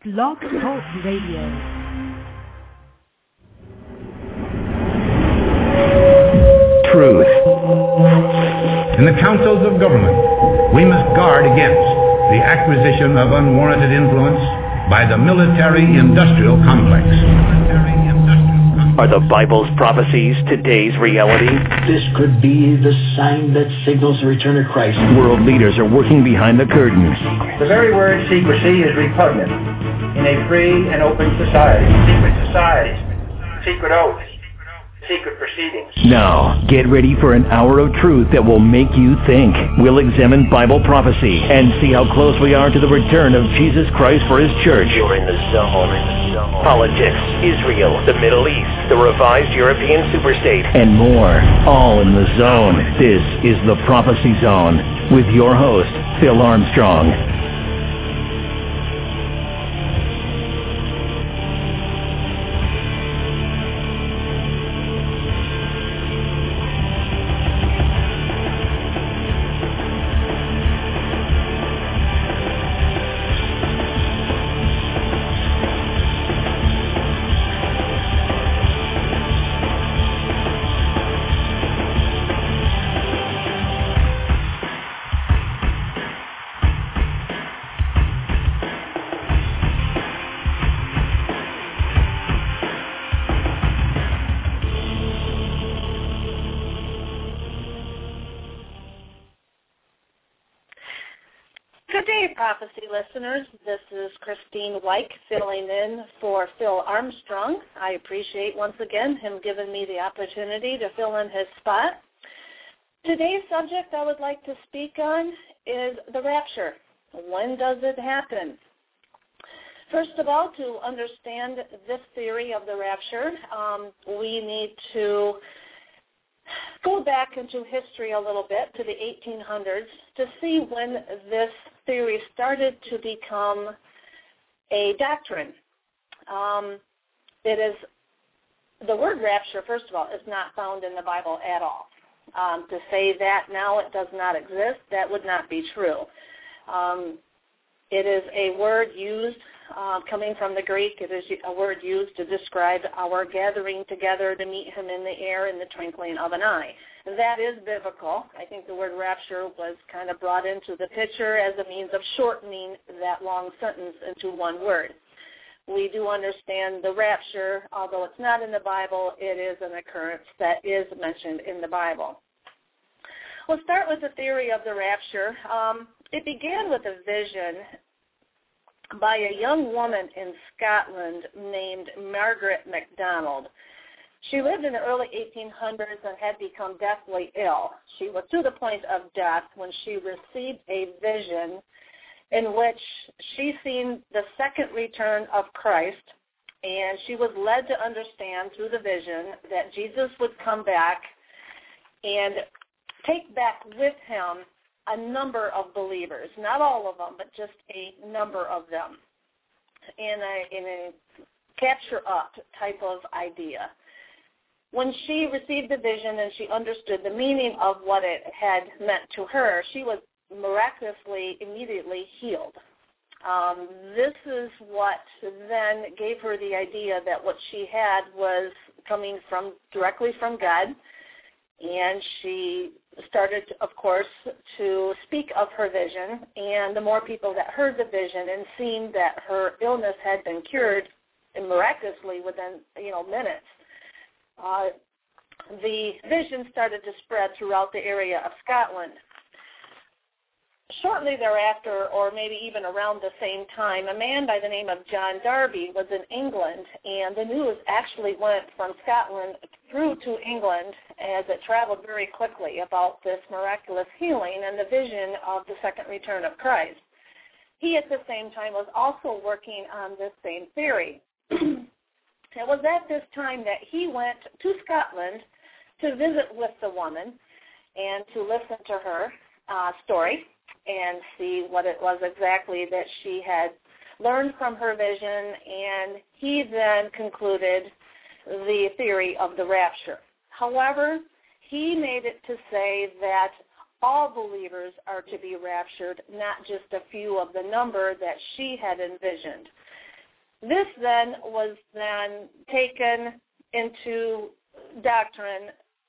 Blog Talk Radio. Truth. In the councils of government, we must guard against the acquisition of unwarranted influence by the military-industrial complex. Are the Bible's prophecies today's reality? This could be the sign that signals the return of Christ. World leaders are working behind the curtain. The very word secrecy is repugnant in a free and open society. Secret societies, secret oaths, secret proceedings. Now, get ready for an hour of truth that will make you think. We'll examine Bible prophecy and see how close we are to the return of Jesus Christ for His church. You're in the zone. Politics, Israel, the Middle East, the revised European superstate, and more. All in the zone. This is the Prophecy Zone with your host, Phil Armstrong. Good day, Prophecy listeners. This is Christine Weick filling in for Phil Armstrong. I appreciate once again him giving me the opportunity to fill in his spot. Today's subject I would like to speak on is the rapture. When does it happen? First of all, to understand this theory of the rapture, we need to go back into history a little bit to the 1800s to see when this theory started to become a doctrine. It is the word rapture, first of all, is not found in the Bible at all. To say that now it does not exist, that would not be true. It is a word used, coming from the Greek, it is a word used to describe our gathering together to meet Him in the air in the twinkling of an eye. That is biblical. I think the word rapture was kind of brought into the picture as a means of shortening that long sentence into one word. We do understand the rapture, although it's not in the Bible, it is an occurrence that is mentioned in the Bible. We'll start with the theory of the rapture. It began with a vision by a young woman in Scotland named Margaret MacDonald. She lived in the early 1800s and had become deathly ill. She was to the point of death when she received a vision in which she seen the second return of Christ, and she was led to understand through the vision that Jesus would come back and take back with Him a number of believers, not all of them, but just a number of them, in a capture-up type of idea. When she received the vision and she understood the meaning of what it had meant to her, she was miraculously, immediately healed. This is what then gave her the idea that what she had was coming directly from God, and she started, of course, to speak of her vision, and the more people that heard the vision and seen that her illness had been cured miraculously within, minutes, the vision started to spread throughout the area of Scotland. Shortly thereafter, or maybe even around the same time, a man by the name of John Darby was in England, and the news actually went from Scotland through to England as it traveled very quickly about this miraculous healing and the vision of the second return of Christ. He, at the same time, was also working on this same theory. It was at this time that he went to Scotland to visit with the woman and to listen to her story and see what it was exactly that she had learned from her vision, and he then concluded the theory of the rapture. However, he made it to say that all believers are to be raptured, not just a few of the number that she had envisioned. This then was then taken into doctrine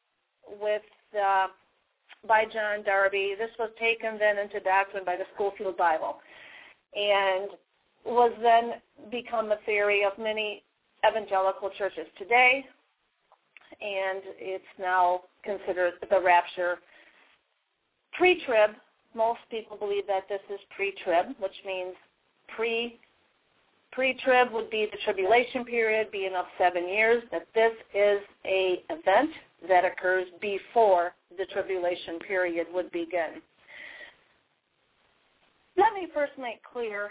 by John Darby. This was taken then into doctrine by the Schofield Bible, and was then become a theory of many evangelical churches today, and it's now considered the rapture pre-trib. Most people believe that this is pre-trib, which means pre-trib would be the tribulation period, being of 7 years, that this is an event that occurs before the tribulation period would begin. Let me first make clear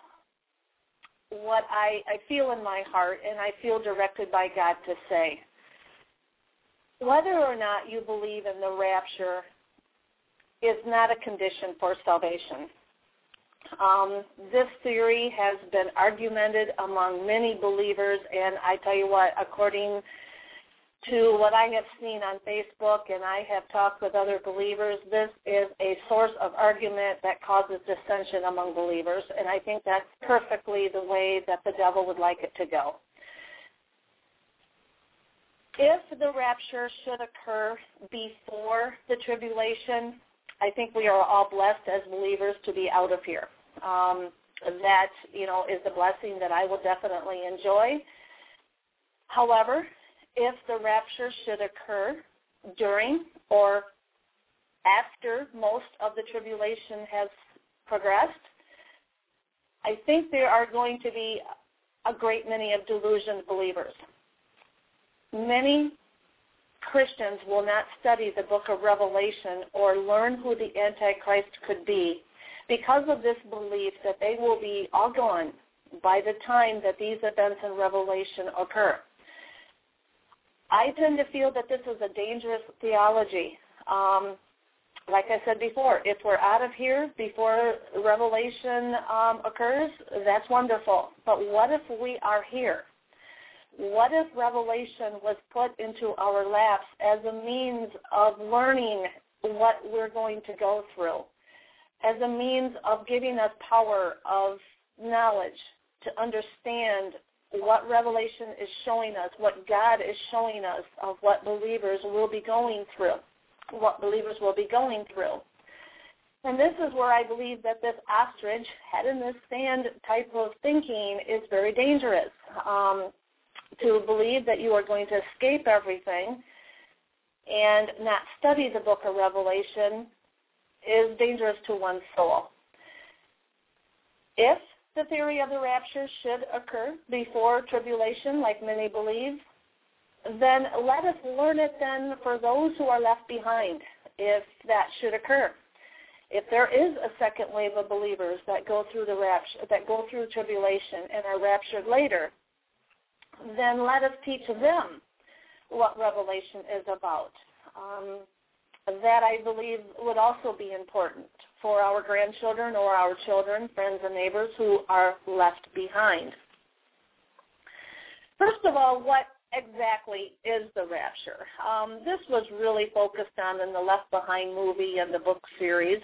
what I feel in my heart, and I feel directed by God to say. Whether or not you believe in the rapture is not a condition for salvation. This theory has been argumented among many believers, and I tell you what, according to what I have seen on Facebook, and I have talked with other believers, this is a source of argument that causes dissension among believers, and I think that's perfectly the way that the devil would like it to go. If the rapture should occur before the tribulation, I think we are all blessed as believers to be out of here. That, is a blessing that I will definitely enjoy. However, if the rapture should occur during or after most of the tribulation has progressed, I think there are going to be a great many of delusioned believers. Many Christians will not study the book of Revelation or learn who the Antichrist could be because of this belief that they will be all gone by the time that these events in Revelation occur. I tend to feel that this is a dangerous theology. Like I said before, if we're out of here before Revelation occurs, that's wonderful. But what if we are here? What if Revelation was put into our laps as a means of learning what we're going to go through, as a means of giving us power of knowledge to understand what Revelation is showing us, what God is showing us of what believers will be going through, And this is where I believe that this ostrich, head in the sand type of thinking is very dangerous. To believe that you are going to escape everything and not study the book of Revelation is dangerous to one's soul. If the theory of the rapture should occur before tribulation, like many believe, then let us learn it then for those who are left behind, if that should occur. If there is a second wave of believers that go through the rapture, that go through tribulation and are raptured later, then let us teach them what Revelation is about. That, I believe, would also be important for our grandchildren or our children, friends and neighbors who are left behind. First of all, what exactly is the rapture? This was really focused on in the Left Behind movie and the book series.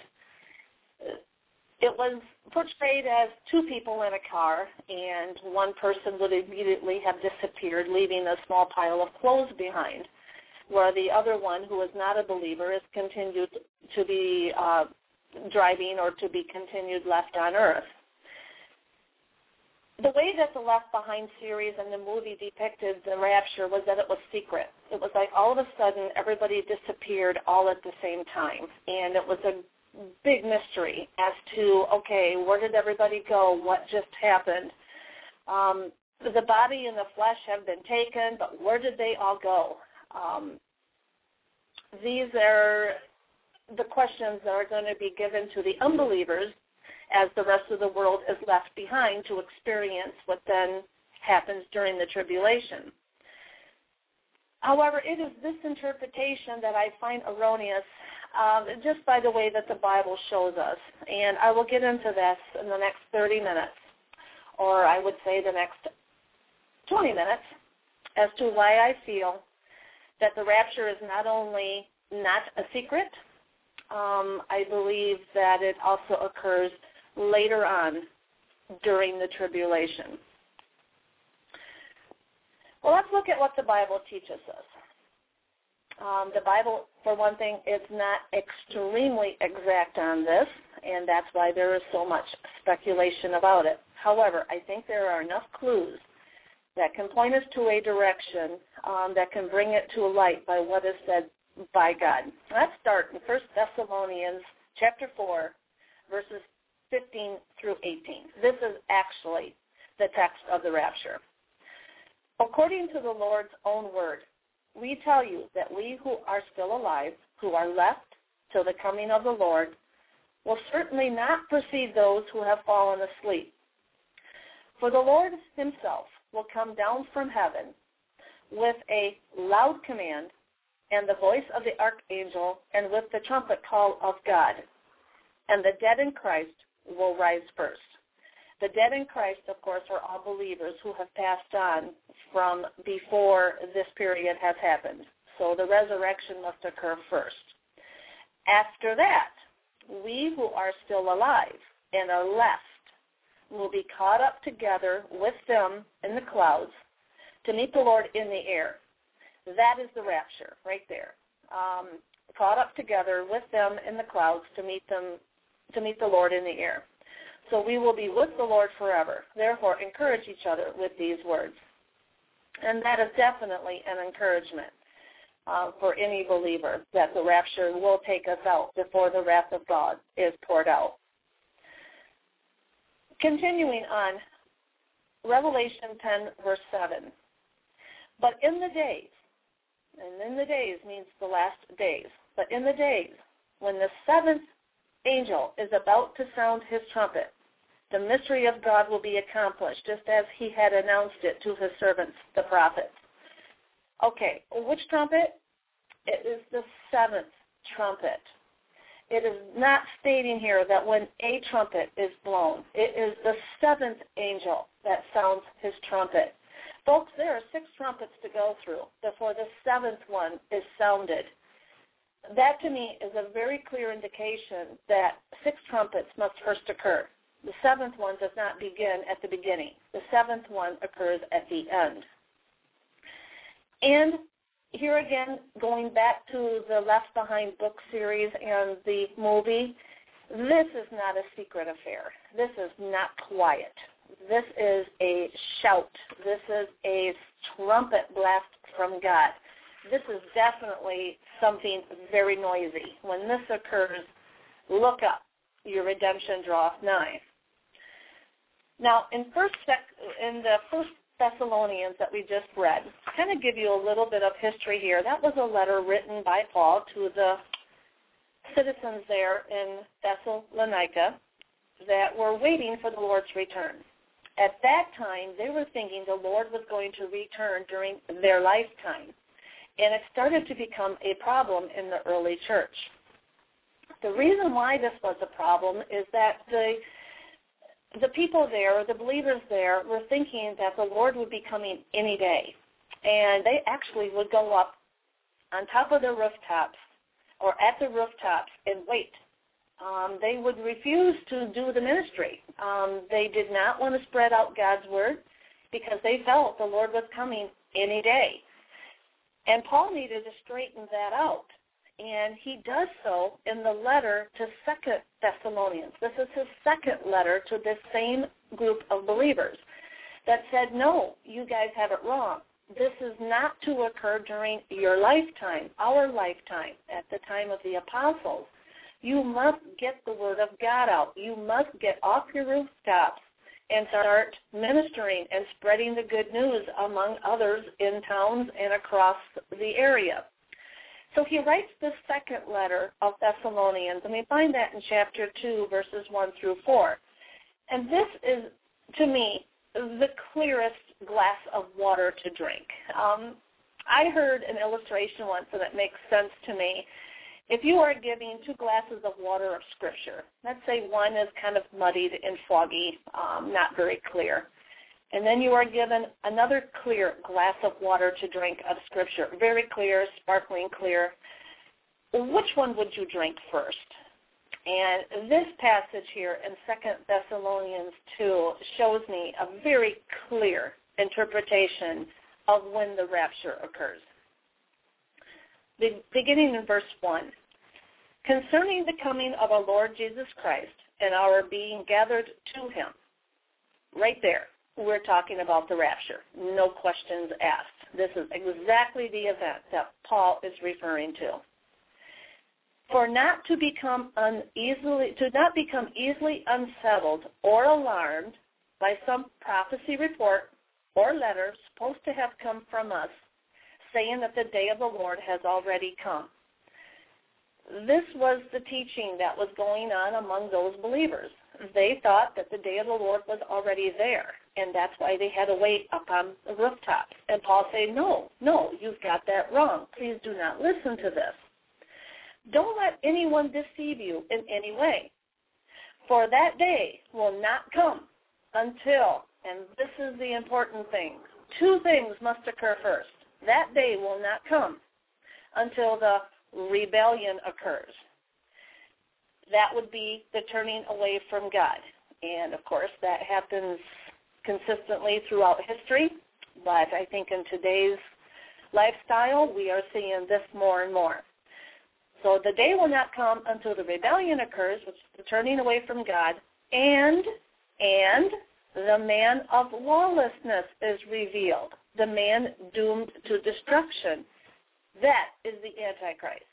It was portrayed as two people in a car, and one person would immediately have disappeared, leaving a small pile of clothes behind, where the other one, who is not a believer, is continued to be driving or to be continued left on earth. The way that the Left Behind series and the movie depicted the rapture was that it was secret. It was like all of a sudden everybody disappeared all at the same time, and it was a big mystery as to, okay, where did everybody go? What just happened? The body and the flesh have been taken, but where did they all go? These are the questions that are going to be given to the unbelievers as the rest of the world is left behind to experience what then happens during the tribulation. However, it is this interpretation that I find erroneous just by the way that the Bible shows us. And I will get into this in the next 30 minutes, or I would say the next 20 minutes, as to why I feel that the rapture is not only not a secret, I believe that it also occurs later on during the tribulation. Well, let's look at what the Bible teaches us. The Bible, for one thing, is not extremely exact on this, and that's why there is so much speculation about it. However, I think there are enough clues that can point us to a direction that can bring it to light by what is said by God. Let's start in 1 Thessalonians chapter 4, verses 15 through 18. This is actually the text of the rapture. According to the Lord's own word, we tell you that we who are still alive, who are left till the coming of the Lord, will certainly not precede those who have fallen asleep. For the Lord himself will come down from heaven with a loud command and the voice of the archangel and with the trumpet call of God, and the dead in Christ will rise first. The dead in Christ, of course, are all believers who have passed on from before this period has happened. So the resurrection must occur first. After that, we who are still alive and are left will be caught up together with them in the clouds to meet the Lord in the air. That is the rapture right there. Caught up together with them in the clouds to meet the Lord in the air. So we will be with the Lord forever. Therefore, encourage each other with these words. And that is definitely an encouragement for any believer, that the rapture will take us out before the wrath of God is poured out. Continuing on, Revelation 10, verse 7. But in the days, and in the days means the last days, but in the days when the seventh angel is about to sound his trumpet, the mystery of God will be accomplished, just as he had announced it to his servants, the prophets. Okay, which trumpet? It is the seventh trumpet. It is not stating here that when a trumpet is blown. It is the seventh angel that sounds his trumpet. Folks, there are 6 trumpets to go through before the 7th one is sounded. That, to me, is a very clear indication that 6 trumpets must first occur. The 7th one does not begin at the beginning. The 7th one occurs at the end. And here again, going back to the Left Behind book series and the movie, this is not a secret affair. This is not quiet. This is a shout. This is a trumpet blast from God. This is definitely something very noisy. When this occurs, look up. Your redemption draweth nigh. Now, in the First Thessalonians that we just read, kind of give you a little bit of history here. That was a letter written by Paul to the citizens there in Thessalonica that were waiting for the Lord's return. At that time, they were thinking the Lord was going to return during their lifetime, and it started to become a problem in the early church. The reason why this was a problem is that the people there, the believers there, were thinking that the Lord would be coming any day, and they actually would go up on top of the rooftops or at the rooftops and wait. They would refuse to do the ministry. They did not want to spread out God's word because they felt the Lord was coming any day. And Paul needed to straighten that out. And he does so in the letter to 2 Thessalonians. This is his second letter to this same group of believers that said, no, you guys have it wrong. This is not to occur during your lifetime, our lifetime, at the time of the apostles. You must get the word of God out. You must get off your rooftops and start ministering and spreading the good news among others in towns and across the area. So he writes this second letter of Thessalonians, and we find that in chapter 2, verses 1 through 4. And this is, to me, the clearest glass of water to drink. I heard an illustration once, and it makes sense to me. If you are giving 2 glasses of water of Scripture, let's say one is kind of muddied and foggy, not very clear, and then you are given another clear glass of water to drink of Scripture, very clear, sparkling clear, which one would you drink first? And this passage here in 2 Thessalonians 2 shows me a very clear interpretation of when the rapture occurs. Beginning in verse 1. Concerning the coming of our Lord Jesus Christ and our being gathered to him. Right there, we're talking about the rapture. No questions asked. This is exactly the event that Paul is referring to. For not to become easily unsettled or alarmed by some prophecy report or letter supposed to have come from us, saying that the day of the Lord has already come. This was the teaching that was going on among those believers. They thought that the day of the Lord was already there, and that's why they had to wait up on the rooftops. And Paul said, no, you've got that wrong. Please do not listen to this. Don't let anyone deceive you in any way, for that day will not come until, and this is the important thing, two things must occur first. That day will not come until the rebellion occurs. That would be the turning away from God. And, of course, that happens consistently throughout history, but I think in today's lifestyle, we are seeing this more and more. So the day will not come until the rebellion occurs, which is the turning away from God, and the man of lawlessness is revealed, the man doomed to destruction. That is the Antichrist.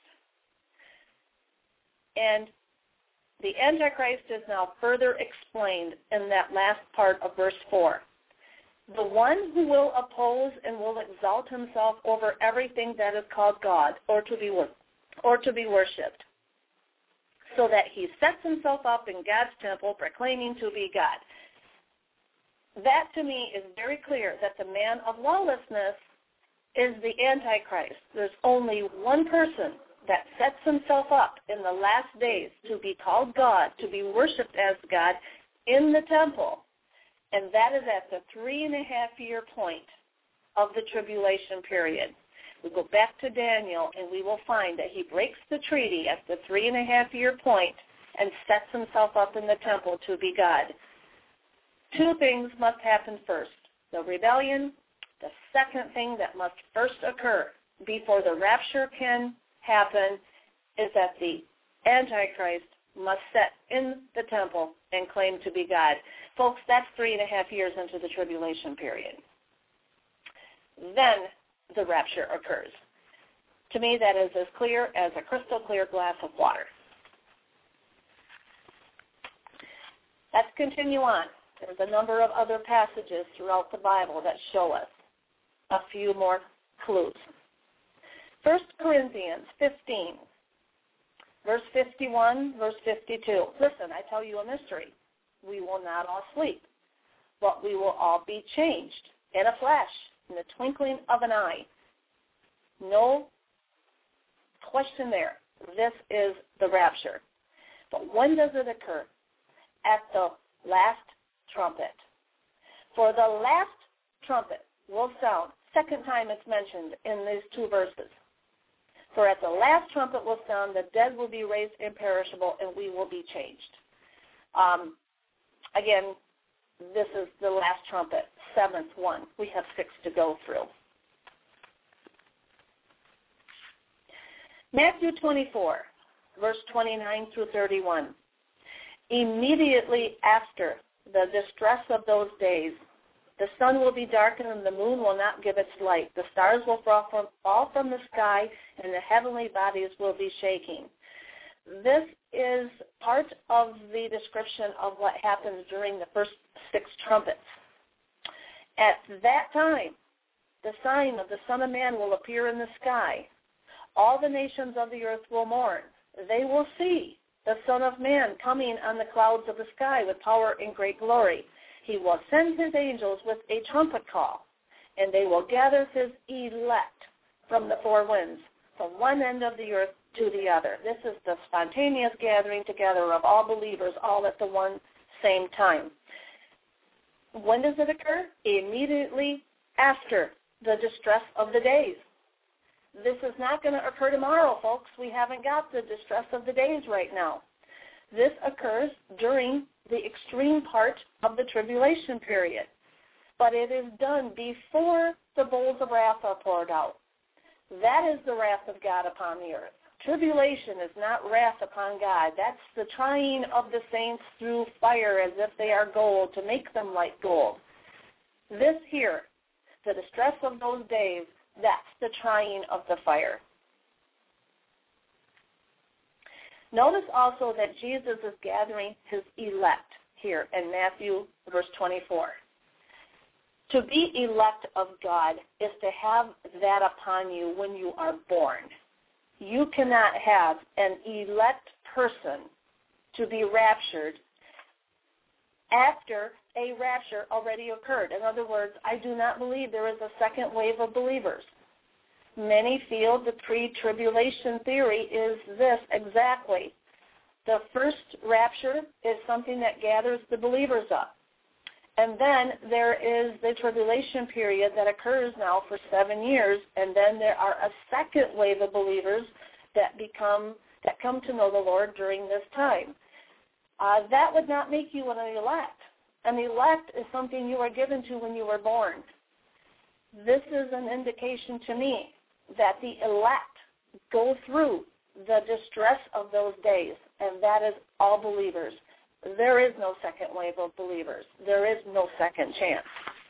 And the Antichrist is now further explained in that last part of verse 4. The one who will oppose and will exalt himself over everything that is called God or to be worshipped, so that he sets himself up in God's temple proclaiming to be God. That to me is very clear that the man of lawlessness is the Antichrist. There's only one person that sets himself up in the last days to be called God, to be worshipped as God in the temple, and that is at the 3.5-year point of the tribulation period. We go back to Daniel, and we will find that he breaks the treaty at the 3.5-year point and sets himself up in the temple to be God. Two things must happen first. The rebellion, the second thing that must first occur before the rapture can happen is that the Antichrist must set in the temple and claim to be God. Folks, that's 3.5 years into the tribulation period. Then the rapture occurs. To me, that is as clear as a crystal clear glass of water. Let's continue on. There's a number of other passages throughout the Bible that show us a few more clues. 1 Corinthians 15, verse 51, verse 52. Listen, I tell you a mystery. We will not all sleep, but we will all be changed in a flash, in the twinkling of an eye. No question there. This is the rapture. But when does it occur? At the last trumpet. For the last trumpet will sound, second time it's mentioned in these two verses. For at the last trumpet will sound, the dead will be raised imperishable, and we will be changed. Again, this is the last trumpet, seventh one. We have 6 to go through. Matthew 24, verse 29 through 31. Immediately after the distress of those days, the sun will be darkened and the moon will not give its light. The stars will fall from the sky and the heavenly bodies will be shaking. This is part of the description of what happens during the first 6 trumpets. At that time, the sign of the Son of Man will appear in the sky. All the nations of the earth will mourn. They will see the Son of Man coming on the clouds of the sky with power and great glory. He will send his angels with a trumpet call, and they will gather his elect from the 4 winds, from one end of the earth to the other. This is the spontaneous gathering together of all believers all at the one same time. When does it occur? Immediately after the distress of the days. This is not going to occur tomorrow, folks. We haven't got the distress of the days right now. This occurs during the extreme part of the tribulation period. but it is done before the bowls of wrath are poured out. That is the wrath of God upon the earth. Tribulation is not wrath upon God. That's the trying of the saints through fire as if they are gold to make them like gold. This here, the distress of those days, that's the trying of the fire. Notice also that Jesus is gathering his elect here in Matthew verse 24. To be elect of God is to have that upon you when you are born. You cannot have an elect person to be raptured after a rapture already occurred. In other words, I do not believe there is a second wave of believers. Many feel the pre-tribulation theory is this exactly. The first rapture is something that gathers the believers up. And then there is the tribulation period that occurs now for 7 years, and then there are a second wave of believers that come to know the Lord during this time. That would not make you an elect. An elect is something you are given to when you were born. This is an indication to me that the elect go through the distress of those days, and that is all believers. There is no second wave of believers. There is no second chance.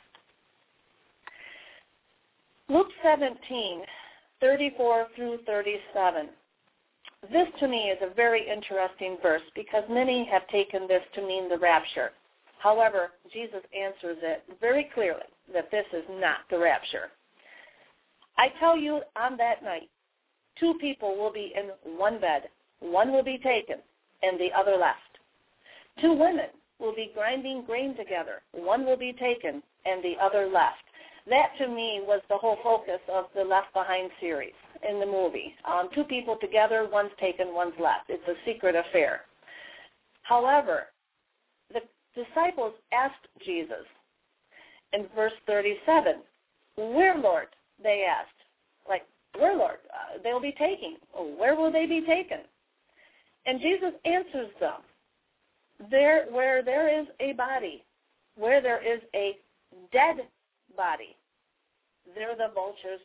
Luke 17, 34 through 37. This to me is a very interesting verse because many have taken this to mean the rapture. However, Jesus answers it very clearly that this is not the rapture. I tell you, on that night, 2 people will be in one bed. One will be taken and the other left. 2 women will be grinding grain together. One will be taken and the other left. That, to me, was the whole focus of the Left Behind series in the movie. 2 people together, one's taken, one's left. It's a secret affair. However, the disciples asked Jesus in verse 37, "Where, Lord?" they asked. Like, "Where, Lord? They'll be taken. Where will they be taken?" And Jesus answers them. Where there is a body, where there is a dead body, there the vultures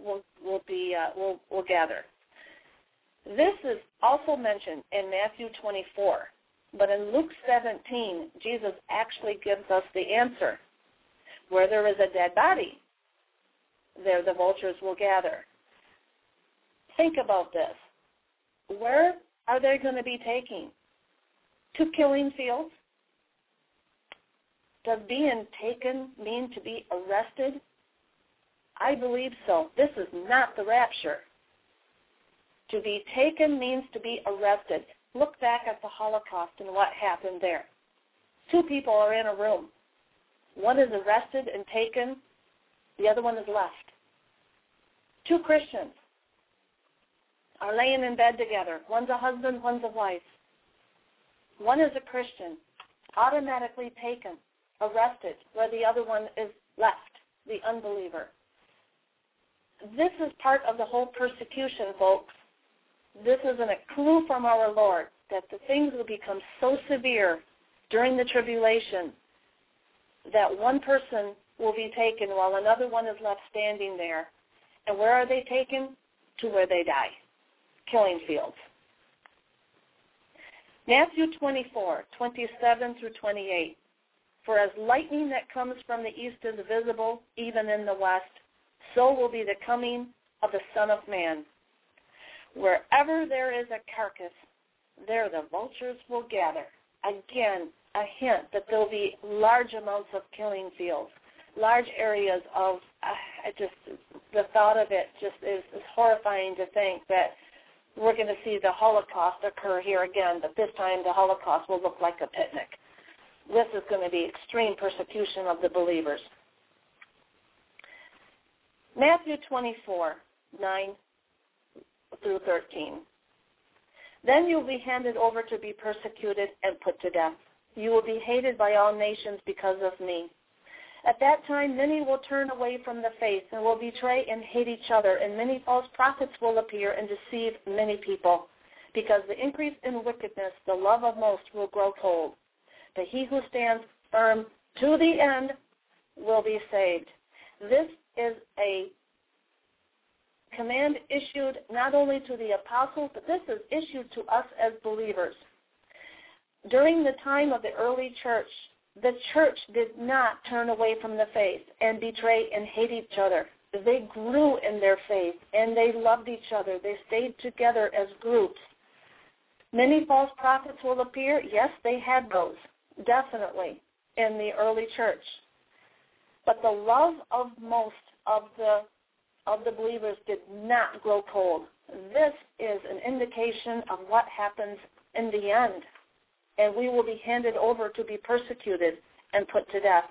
will gather. This is also mentioned in Matthew 24, but in Luke 17, Jesus actually gives us the answer. Where there is a dead body, there the vultures will gather. Think about this. Where are they going to be taking? To killing fields? Does being taken mean to be arrested? I believe so. This is not the rapture. To be taken means to be arrested. Look back at the Holocaust and what happened there. 2 people are in a room. One is arrested and taken. The other one is left. 2 Christians are laying in bed together. One's a husband, one's a wife. One is a Christian, automatically taken, arrested, where the other one is left, the unbeliever. This is part of the whole persecution, folks. This is a clue from our Lord that the things will become so severe during the tribulation that one person will be taken while another one is left standing there. And where are they taken? To where they die, killing fields. Matthew 24, 27 through 28. For as lightning that comes from the east is visible, even in the west, so will be the coming of the Son of Man. Wherever there is a carcass, there the vultures will gather. Again, a hint that there will be large amounts of killing fields, large areas of, the thought of it just is horrifying to think that we're going to see the Holocaust occur here again, but this time the Holocaust will look like a picnic. This is going to be extreme persecution of the believers. Matthew 24, 9 through 13. Then you will be handed over to be persecuted and put to death. You will be hated by all nations because of me. At that time, many will turn away from the faith and will betray and hate each other, and many false prophets will appear and deceive many people. Because the increase in wickedness, the love of most will grow cold. But he who stands firm to the end will be saved. This is a command issued not only to the apostles, but this is issued to us as believers. During the time of the early church, the church did not turn away from the faith and betray and hate each other. They grew in their faith, and they loved each other. They stayed together as groups. Many false prophets will appear. Yes, they had those, definitely, in the early church. But the love of most of the believers did not grow cold. This is an indication of what happens in the end. And we will be handed over to be persecuted and put to death.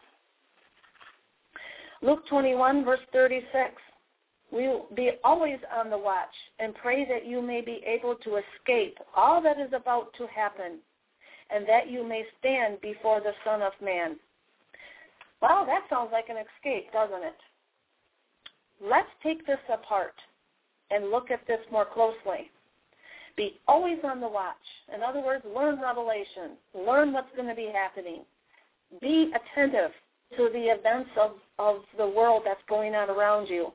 Luke 21, verse 36. We will be always on the watch and pray that you may be able to escape all that is about to happen and that you may stand before the Son of Man. Well, that sounds like an escape, doesn't it? Let's take this apart and look at this more closely. Be always on the watch. In other words, learn Revelation. Learn what's going to be happening. Be attentive to the events of the world that's going on around you.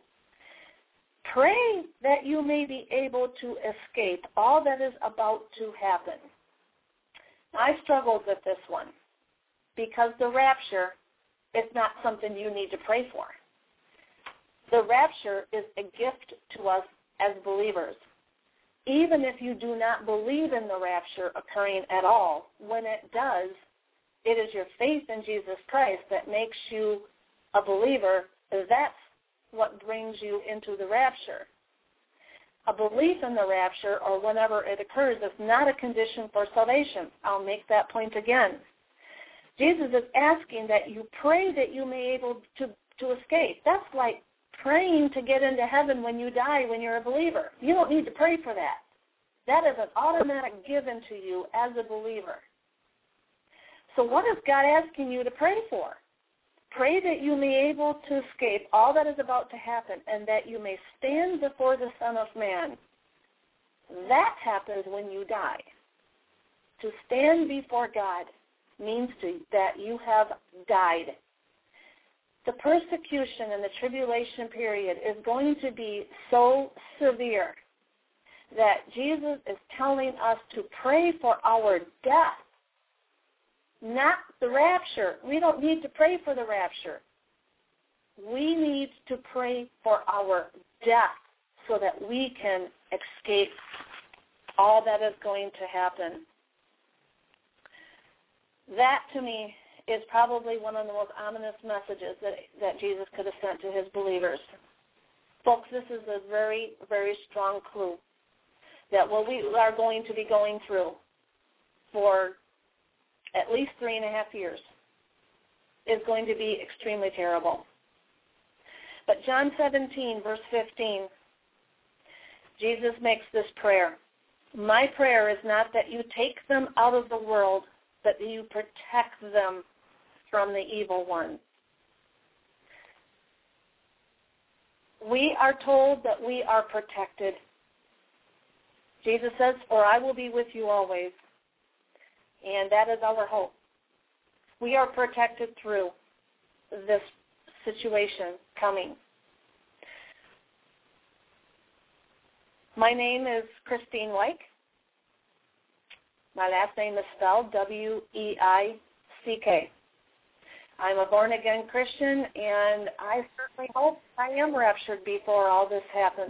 Pray that you may be able to escape all that is about to happen. I struggled with this one because the rapture is not something you need to pray for. The rapture is a gift to us as believers. Even if you do not believe in the rapture occurring at all, when it does, it is your faith in Jesus Christ that makes you a believer. That's what brings you into the rapture. A belief in the rapture, or whenever it occurs, is not a condition for salvation. I'll make that point again. Jesus is asking that you pray that you may be able to escape. That's like praying to get into heaven when you die when you're a believer. You don't need to pray for that. That is an automatic given to you as a believer. So what is God asking you to pray for? Pray that you may be able to escape all that is about to happen and that you may stand before the Son of Man. That happens when you die. To stand before God means that you have died. The persecution and the tribulation period is going to be so severe that Jesus is telling us to pray for our death, not the rapture. We don't need to pray for the rapture. We need to pray for our death so that we can escape all that is going to happen. That, to me, is probably one of the most ominous messages that Jesus could have sent to his believers. Folks, this is a very, very strong clue that what we are going to be going through for at least 3.5 years is going to be extremely terrible. But John 17, verse 15, Jesus makes this prayer. My prayer is not that you take them out of the world, but that you protect them from the evil one. We are told that we are protected. Jesus says, for I will be with you always. And that is our hope. We are protected through this situation coming. My name is Christine Weick. My last name is spelled W-E-I-C-K. I'm a born-again Christian, and I certainly hope I am raptured before all this happens.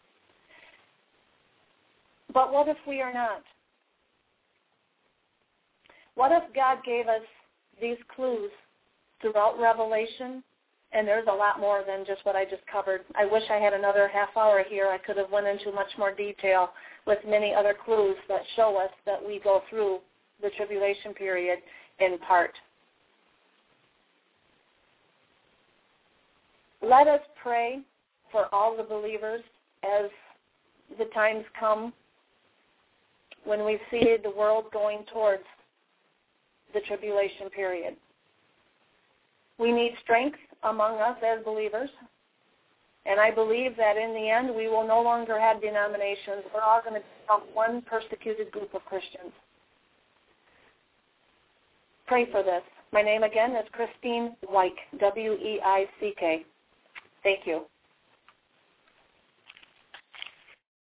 But what if we are not? What if God gave us these clues throughout Revelation? And there's a lot more than just what I just covered. I wish I had another half hour here. I could have went into much more detail with many other clues that show us that we go through the tribulation period in part. Let us pray for all the believers as the times come when we see the world going towards the tribulation period. We need strength among us as believers, and I believe that in the end we will no longer have denominations. We're all going to become one persecuted group of Christians. Pray for this. My name again is Christine Weick, Weick. Thank you.